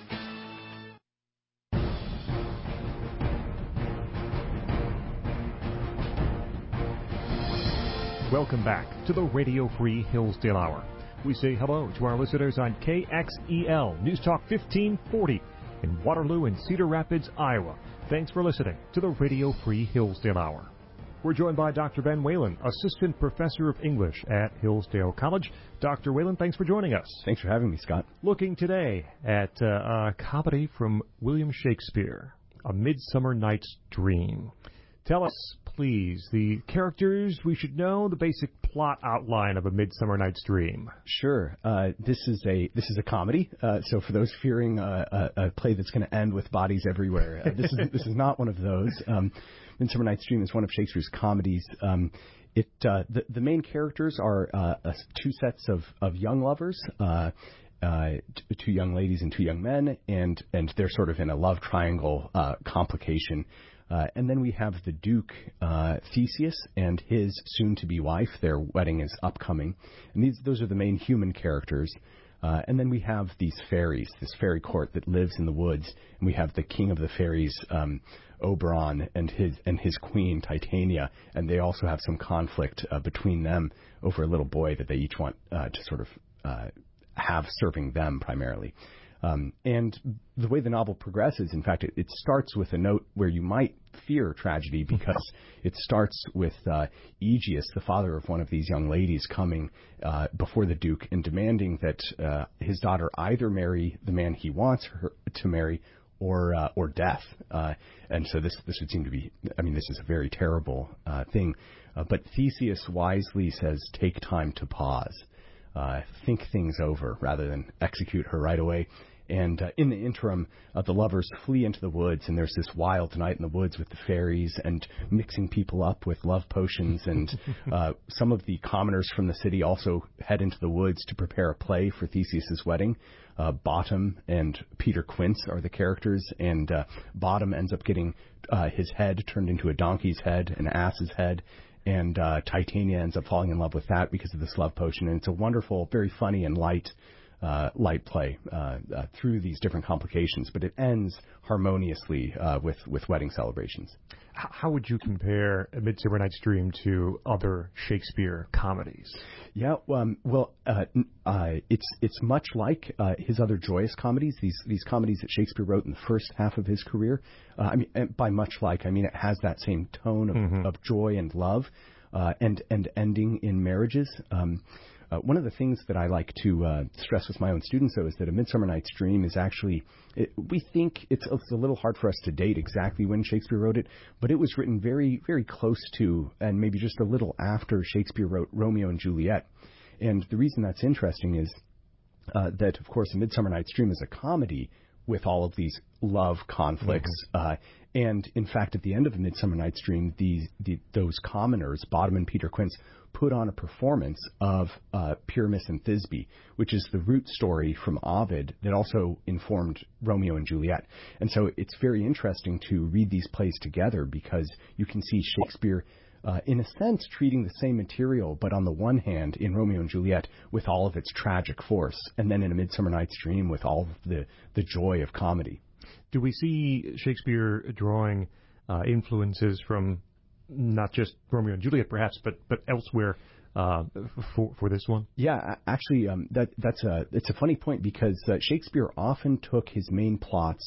Welcome back to the Radio Free Hillsdale Hour. We say hello to our listeners on K X E L News Talk fifteen forty in Waterloo and Cedar Rapids, Iowa. Thanks for listening to the Radio Free Hillsdale Hour. We're joined by Doctor Ben Whalen, Assistant Professor of English at Hillsdale College. Doctor Whalen, thanks for joining us. Thanks for having me, Scott. Looking today at uh, a comedy from William Shakespeare, A Midsummer Night's Dream. Tell us, please, the characters we should know, the basic plot outline of A Midsummer Night's Dream. Sure. Uh, this is a this is a comedy. Uh, so for those fearing uh, a, a play that's going to end with bodies everywhere, uh, this is this is not one of those. Um, Midsummer Night's Dream is one of Shakespeare's comedies. Um, it uh, the the main characters are uh, uh, two sets of of young lovers. Uh, Uh, t- two young ladies and two young men, and and they're sort of in a love triangle uh, complication. Uh, and then we have the Duke, uh, Theseus, and his soon-to-be wife. Their wedding is upcoming. And these those are the main human characters. Uh, and then we have these fairies, this fairy court that lives in the woods. And we have the king of the fairies, um, Oberon, and his and his queen, Titania. And they also have some conflict uh, between them over a little boy that they each want uh, to sort of uh, have serving them primarily. Um, and the way the novel progresses, in fact, it, it starts with a note where you might fear tragedy, because it starts with uh, Aegeus, the father of one of these young ladies, coming uh, before the Duke and demanding that uh, his daughter either marry the man he wants her to marry or uh, or death. Uh, and so this this would seem to be, I mean, this is a very terrible uh, thing. Uh, but Theseus wisely says, take time to pause. Uh, think things over rather than execute her right away. And uh, in the interim, uh, the lovers flee into the woods, and there's this wild night in the woods with the fairies and mixing people up with love potions. And uh, some of the commoners from the city also head into the woods to prepare a play for Theseus's wedding. Uh, Bottom and Peter Quince are the characters, and uh, Bottom ends up getting uh, his head turned into a donkey's head, an ass's head. And uh, Titania ends up falling in love with that because of this love potion. And it's a wonderful, very funny and light uh, light play uh, uh, through these different complications. But it ends harmoniously uh, with, with wedding celebrations. How would you compare A Midsummer Night's Dream to other Shakespeare comedies? Yeah, um, well, uh, uh, it's it's much like uh, his other joyous comedies, these these comedies that Shakespeare wrote in the first half of his career. Uh, I mean, by much like, I mean it has that same tone of, mm-hmm. of joy and love, uh, and and ending in marriages. Um, Uh, one of the things that I like to uh, stress with my own students, though, is that A Midsummer Night's Dream is actually, it, we think it's, it's a little hard for us to date exactly when Shakespeare wrote it, but it was written very, very close to, and maybe just a little after Shakespeare wrote Romeo and Juliet. And the reason that's interesting is uh, that, of course, A Midsummer Night's Dream is a comedy with all of these love conflicts. Mm-hmm. Uh, and, in fact, at the end of A Midsummer Night's Dream, the, the, those commoners, Bottom and Peter Quince, put on a performance of uh, Pyramus and Thisbe, which is the root story from Ovid that also informed Romeo and Juliet. And so it's very interesting to read these plays together, because you can see Shakespeare, uh, in a sense, treating the same material, but on the one hand, in Romeo and Juliet, with all of its tragic force, and then in A Midsummer Night's Dream with all of the, the joy of comedy. Do we see Shakespeare drawing uh, influences from not just Romeo and Juliet, perhaps, but but elsewhere uh, for for this one? Yeah, actually, um, that that's a it's a funny point, because uh, Shakespeare often took his main plots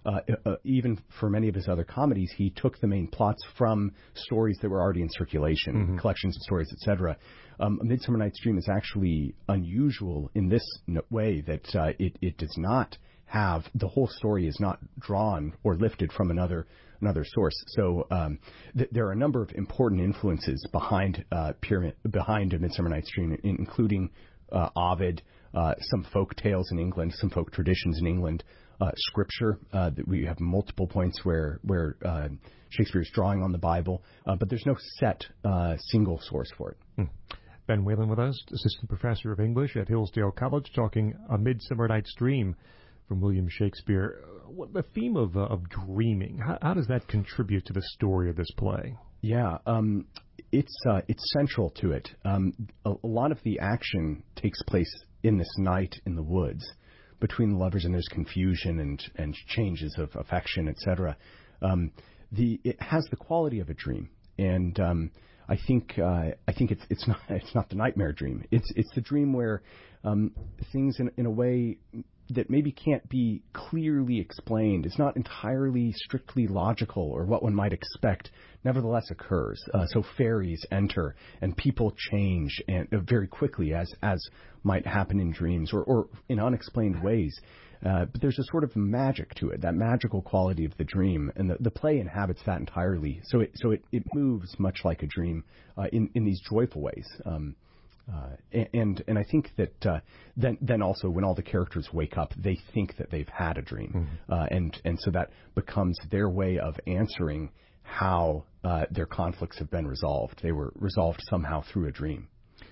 uh, uh, even for many of his other comedies, he took the main plots from stories that were already in circulation, mm-hmm. collections of stories, et cetera. Um, A Midsummer Night's Dream is actually unusual in this way that uh, it, it does not have, the whole story is not drawn or lifted from another another source. So um, th- there are a number of important influences behind uh, Pyramid, behind A Midsummer Night's Dream, including uh, Ovid, uh, some folk tales in England, some folk traditions in England, uh, scripture. Uh, we have multiple points where where uh, Shakespeare is drawing on the Bible, uh, but there's no set uh, single source for it. Hmm. Ben Whalen with us, assistant professor of English at Hillsdale College, talking A Midsummer Night's Dream from William Shakespeare. What, the theme of uh, of dreaming, how, how does that contribute to the story of this play? Yeah, um, it's uh, it's central to it. Um, a, a lot of the action takes place in this night in the woods between the lovers, and there's confusion and, and changes of affection, et cetera. Um, the it has the quality of a dream, and um, I think uh, I think it's it's not it's not the nightmare dream. It's it's the dream where um, things in in a way that maybe can't be clearly explained. It's not entirely strictly logical or what one might expect, nevertheless occurs. Uh, so fairies enter and people change and uh, very quickly, as as might happen in dreams or, or in unexplained ways. Uh, but there's a sort of magic to it, that magical quality of the dream, and the, the play inhabits that entirely. So it so it, it moves much like a dream uh, in in these joyful ways. Um, Uh, and and I think that uh, then then also when all the characters wake up, they think that they've had a dream, mm-hmm. uh, and and so that becomes their way of answering how uh, their conflicts have been resolved. They were resolved somehow through a dream.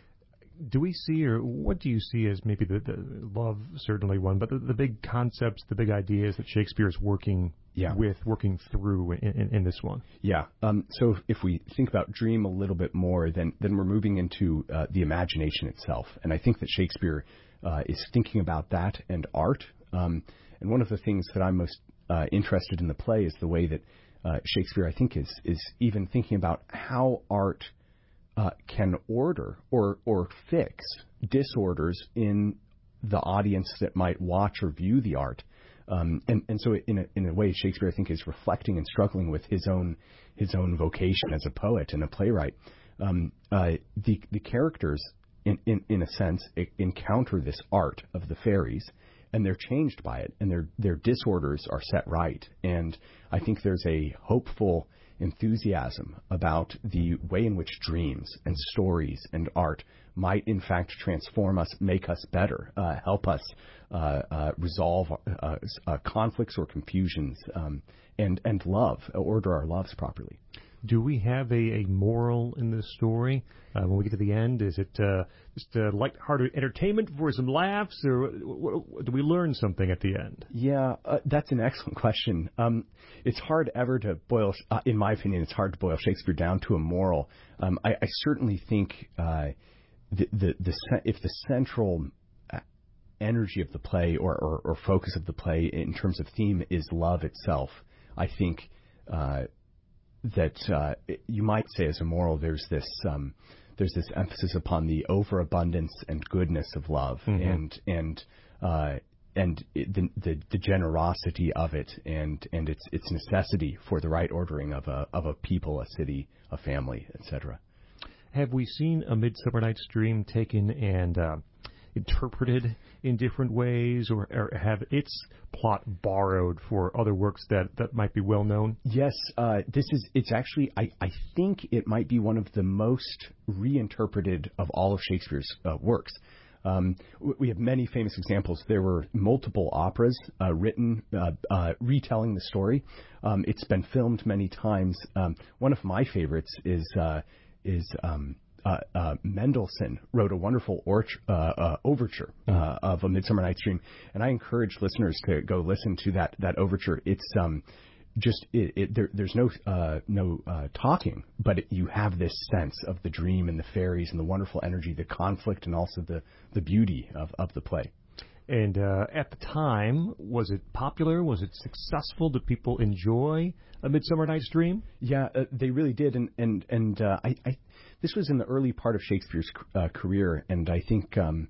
Do we see, or what do you see as maybe the, the love, certainly one, but the, the big concepts, the big ideas that Shakespeare is working yeah. with, working through in, in, in this one? Yeah. Um, so if we think about dream a little bit more, then then we're moving into uh, the imagination itself. And I think that Shakespeare uh, is thinking about that and art. Um, and one of the things that I'm most uh, interested in the play is the way that uh, Shakespeare, I think, is is even thinking about how art Uh, can order or or fix disorders in the audience that might watch or view the art, um, and and so in a, in a way Shakespeare, I think, is reflecting and struggling with his own his own vocation as a poet and a playwright. Um, uh, the the characters, in, in in a sense, encounter this art of the fairies, and they're changed by it, and their their disorders are set right. And I think there's a hopeful enthusiasm about the way in which dreams and stories and art might in fact transform us, make us better, uh, help us uh, uh, resolve uh, uh, conflicts or confusions, um, and and love, order our loves properly. Do we have a, a moral in this story? Uh, when we get to the end, is it uh, just uh, light-hearted entertainment for some laughs, or w- w- do we learn something at the end? Yeah, uh, that's an excellent question. Um, it's hard ever to boil, uh, in my opinion, it's hard to boil Shakespeare down to a moral. Um, I, I certainly think uh, the, the, the if the central energy of the play or, or, or focus of the play in terms of theme is love itself, I think Uh, that uh, you might say as a moral, there's this um, there's this emphasis upon the overabundance and goodness of love, mm-hmm. and and uh, and it, the, the the generosity of it, and and its its necessity for the right ordering of a of a people, a city, a family, et cetera. Have we seen A Midsummer Night's Dream taken and uh, interpreted in different ways, or, or have its plot borrowed for other works that, that might be well known? Yes, uh, this is. It's actually. I, I think it might be one of the most reinterpreted of all of Shakespeare's uh, works. Um, we have many famous examples. There were multiple operas uh, written uh, uh, retelling the story. Um, it's been filmed many times. Um, one of my favorites is uh, is. Um, Uh, uh, Mendelssohn wrote a wonderful orch- uh, uh, overture uh, of A Midsummer Night's Dream, and I encourage listeners to go listen to that that overture. It's um, just it, it, there, there's no uh, no uh, talking, but it, you have this sense of the dream and the fairies and the wonderful energy, the conflict, and also the the beauty of, of the play. And uh, at the time, was it popular? Was it successful? Did people enjoy A Midsummer Night's Dream? Yeah, uh, they really did. And and and uh, I, I this was in the early part of Shakespeare's uh, career, and I think um,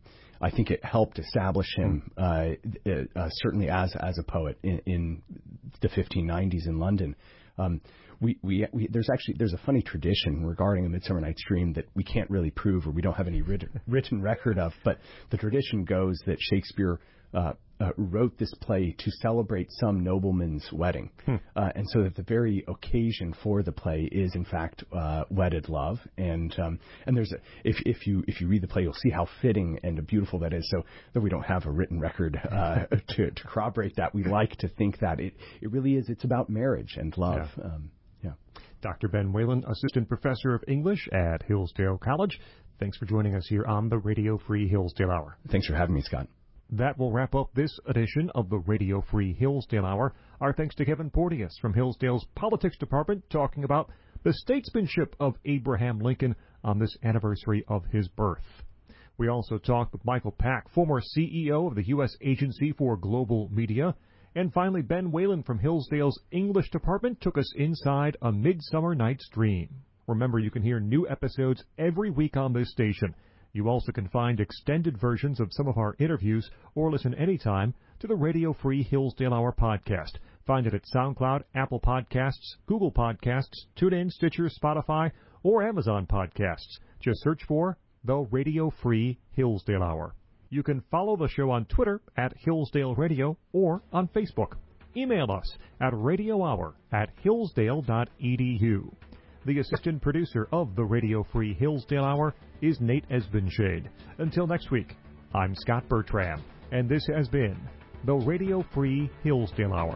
I think it helped establish him uh, uh, certainly as as a poet in, in the fifteen nineties in London. Um, we, we, we there's actually there's a funny tradition regarding A Midsummer Night's Dream that we can't really prove, or we don't have any written, written record of. But the tradition goes that Shakespeare uh, uh, wrote this play to celebrate some nobleman's wedding, hmm. uh, and so that the very occasion for the play is in fact uh, wedded love. And um, and there's a, if if you if you read the play, you'll see how fitting and beautiful that is. So though we don't have a written record uh, to, to corroborate that, we like to think that it it really is. It's about marriage and love. Yeah. Um, yeah. Doctor Ben Whalen, Assistant Professor of English at Hillsdale College. Thanks for joining us here on the Radio Free Hillsdale Hour. Thanks for having me, Scott. That will wrap up this edition of the Radio Free Hillsdale Hour. Our thanks to Kevin Porteous from Hillsdale's Politics Department, talking about the statesmanship of Abraham Lincoln on this anniversary of his birth. We also talked with Michael Pack, former C E O of the U S Agency for Global Media. And finally, Ben Whalen from Hillsdale's English Department took us inside A Midsummer Night's Dream. Remember, you can hear new episodes every week on this station. You also can find extended versions of some of our interviews or listen anytime to the Radio Free Hillsdale Hour podcast. Find it at SoundCloud, Apple Podcasts, Google Podcasts, TuneIn, Stitcher, Spotify, or Amazon Podcasts. Just search for the Radio Free Hillsdale Hour. You can follow the show on Twitter at Hillsdale Radio or on Facebook. Email us at radiohour at hillsdale dot e d u. The assistant producer of the Radio Free Hillsdale Hour is Nate Esbenshade. Until next week, I'm Scott Bertram, and this has been the Radio Free Hillsdale Hour.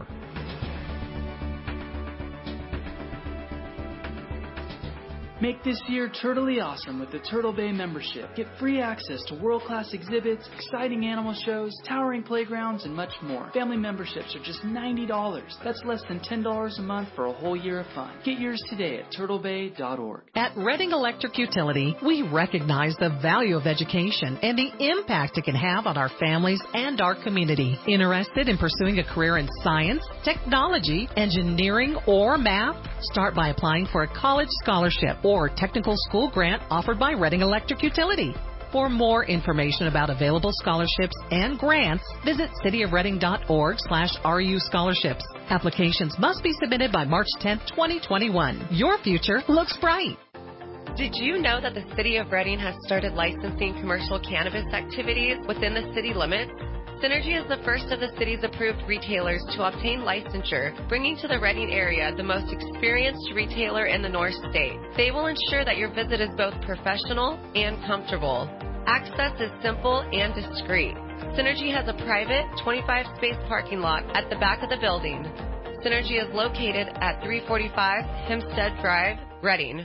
Make this year turtly awesome with the Turtle Bay membership. Get free access to world-class exhibits, exciting animal shows, towering playgrounds, and much more. Family memberships are just ninety dollars. That's less than ten dollars a month for a whole year of fun. Get yours today at turtle bay dot org. At Reading Electric Utility, we recognize the value of education and the impact it can have on our families and our community. Interested in pursuing a career in science, technology, engineering, or math? Start by applying for a college scholarship or technical school grant offered by Reading Electric Utility. For more information about available scholarships and grants, visit cityofreading.org slash RU scholarships. Applications must be submitted by March tenth, twenty twenty-one. Your future looks bright. Did you know that the City of Reading has started licensing commercial cannabis activities within the city limits? Synergy is the first of the city's approved retailers to obtain licensure, bringing to the Reading area the most experienced retailer in the North State. They will ensure that your visit is both professional and comfortable. Access is simple and discreet. Synergy has a private twenty-five space parking lot at the back of the building. Synergy is located at three forty-five Hempstead Drive, Reading.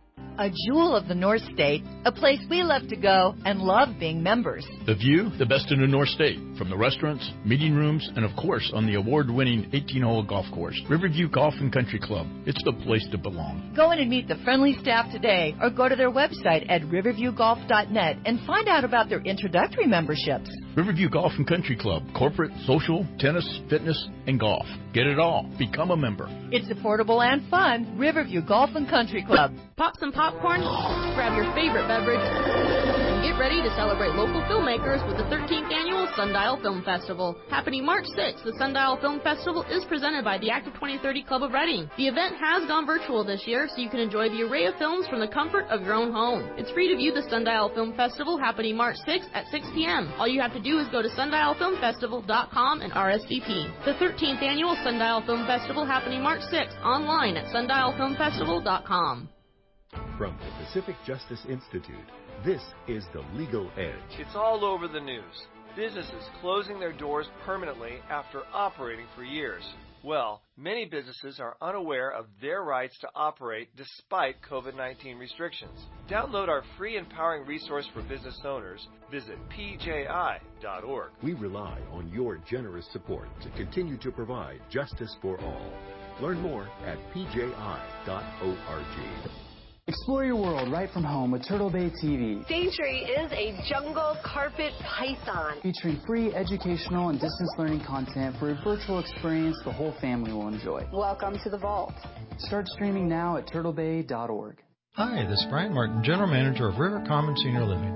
A jewel of the North State, a place we love to go and love being members. The view, the best in the North State, from the restaurants, meeting rooms, and of course on the award-winning eighteen-hole golf course. Riverview Golf and Country Club. It's the place to belong. Go in and meet the friendly staff today or go to their website at riverview golf dot net and find out about their introductory memberships. Riverview Golf and Country Club. Corporate, social, tennis, fitness, and golf. Get it all. Become a member. It's affordable and fun. Riverview Golf and Country Club. Pop some popcorn, grab your favorite beverage, and get ready to celebrate local filmmakers with the thirteenth Annual Sundial Film Festival. Happening March sixth, the Sundial Film Festival is presented by the Active twenty thirty Club of Reading. The event has gone virtual this year, so you can enjoy the array of films from the comfort of your own home. It's free to view the Sundial Film Festival happening March sixth at six p.m. All you have to do is go to sundial film festival dot com and R S V P. The thirteenth Annual Sundial Film Festival happening March sixth online at sundial film festival dot com. From the Pacific Justice Institute, this is The Legal Edge. It's all over the news. Businesses closing their doors permanently after operating for years. Well, many businesses are unaware of their rights to operate despite COVID nineteen restrictions. Download our free empowering resource for business owners. Visit p j i dot org. We rely on your generous support to continue to provide justice for all. Learn more at p j i dot org. Explore your world right from home with Turtle Bay T V. Daintree is a jungle carpet python. Featuring free educational and distance learning content for a virtual experience the whole family will enjoy. Welcome to the vault. Start streaming now at turtle bay dot org. Hi, this is Brian Martin, General Manager of River Common Senior Living.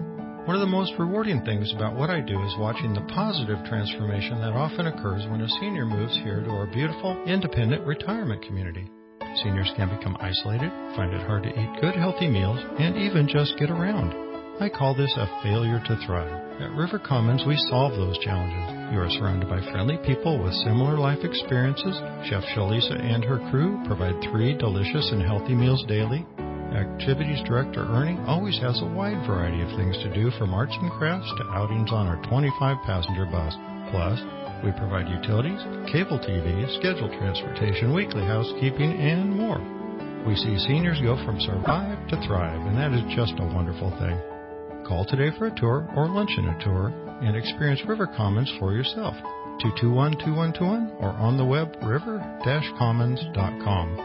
One of the most rewarding things about what I do is watching the positive transformation that often occurs when a senior moves here to our beautiful, independent retirement community. Seniors can become isolated, find it hard to eat good, healthy meals, and even just get around. I call this a failure to thrive. At River Commons, we solve those challenges. You are surrounded by friendly people with similar life experiences. Chef Shalisa and her crew provide three delicious and healthy meals daily. Activities Director Ernie always has a wide variety of things to do, from arts and crafts to outings on our twenty-five passenger bus. Plus, we provide utilities, cable T V, scheduled transportation, weekly housekeeping, and more. We see seniors go from survive to thrive, and that is just a wonderful thing. Call today for a tour or luncheon a tour and experience River Commons for yourself. two two one, two one two one or on the web river dash commons dot com.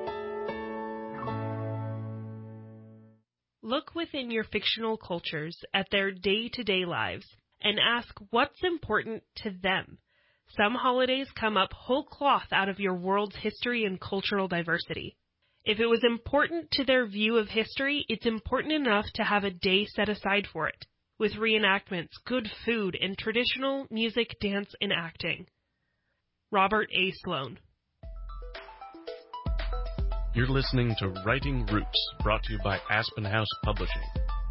Look within your fictional cultures at their day-to-day lives and ask what's important to them. Some holidays come up whole cloth out of your world's history and cultural diversity. If it was important to their view of history, it's important enough to have a day set aside for it, with reenactments, good food, and traditional music, dance, and acting. Robert A. Sloan. You're listening to Writing Roots, brought to you by Aspen House Publishing.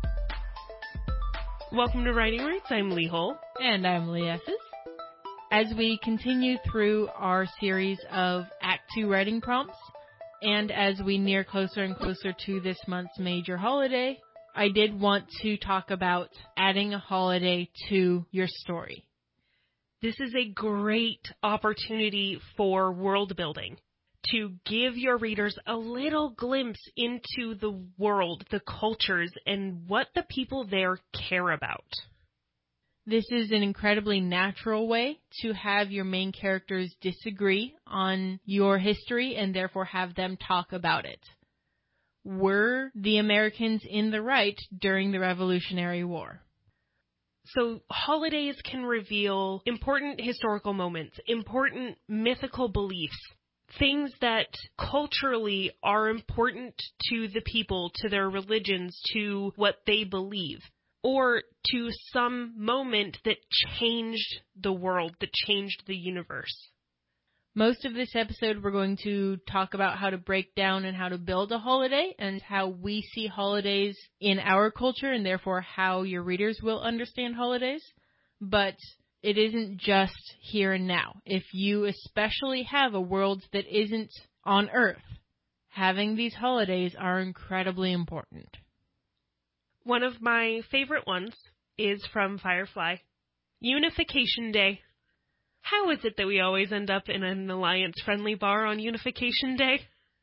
Welcome to Writing Roots. I'm Lee Hull. And I'm Lee Esses. As we continue through our series of Act two writing prompts, and as we near closer and closer to this month's major holiday, I did want to talk about adding a holiday to your story. This is a great opportunity for world building, to give your readers a little glimpse into the world, the cultures, and what the people there care about. This is an incredibly natural way to have your main characters disagree on your history and therefore have them talk about it. Were the Americans in the right during the Revolutionary War? So holidays can reveal important historical moments, important mythical beliefs, things that culturally are important to the people, to their religions, to what they believe, or to some moment that changed the world, that changed the universe. Most of this episode, we're going to talk about how to break down and how to build a holiday and how we see holidays in our culture and therefore how your readers will understand holidays. But it isn't just here and now. If you especially have a world that isn't on Earth, having these holidays are incredibly important. One of my favorite ones is from Firefly. Unification Day. How is it that we always end up in an Alliance-friendly bar on Unification Day?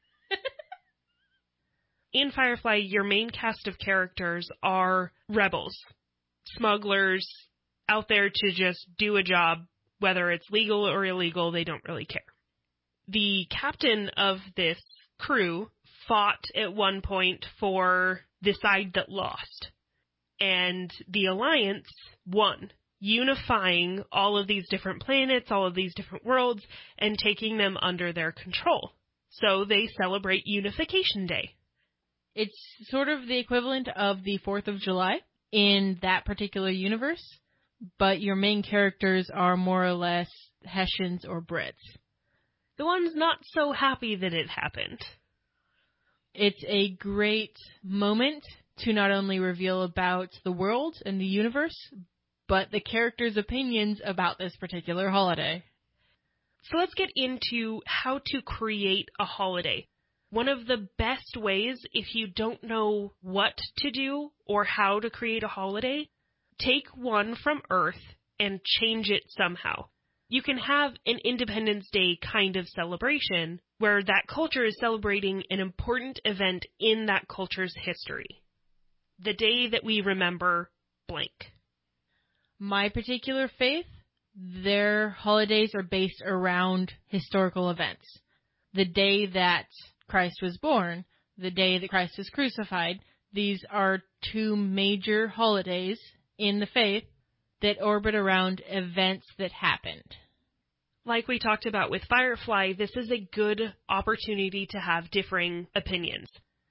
In Firefly, your main cast of characters are rebels, smugglers, out there to just do a job, whether it's legal or illegal, they don't really care. The captain of this crew fought at one point for the side that lost, and the Alliance won, unifying all of these different planets, all of these different worlds, and taking them under their control. So they celebrate Unification Day. It's sort of the equivalent of the fourth of July in that particular universe, but your main characters are more or less Hessians or Brits. The one's not so happy that it happened. It's a great moment to not only reveal about the world and the universe, but the characters' opinions about this particular holiday. So let's get into how to create a holiday. One of the best ways, if you don't know what to do or how to create a holiday, take one from Earth and change it somehow. You can have an Independence Day kind of celebration where that culture is celebrating an important event in that culture's history. The day that we remember blank. My particular faith, their holidays are based around historical events. The day that Christ was born, the day that Christ was crucified, these are two major holidays in the faith that orbit around events that happened. Like we talked about with Firefly, this is a good opportunity to have differing opinions.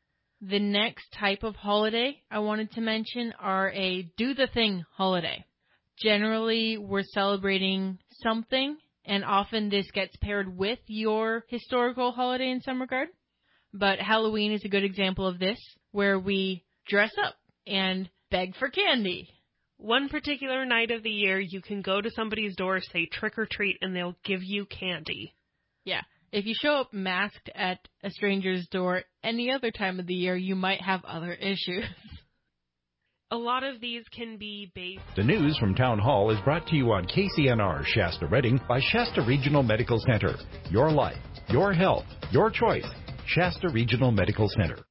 The next type of holiday I wanted to mention are a do the thing holiday. Generally, we're celebrating something, and often this gets paired with your historical holiday in some regard. But Halloween is a good example of this, where we dress up and beg for candy. One particular night of the year, you can go to somebody's door, say trick or treat, and they'll give you candy. Yeah. If you show up masked at a stranger's door any other time of the year, you might have other issues. A lot of these can be based... The news from Town Hall is brought to you on K C N R Shasta Redding by Shasta Regional Medical Center. Your life, your health, your choice. Shasta Regional Medical Center.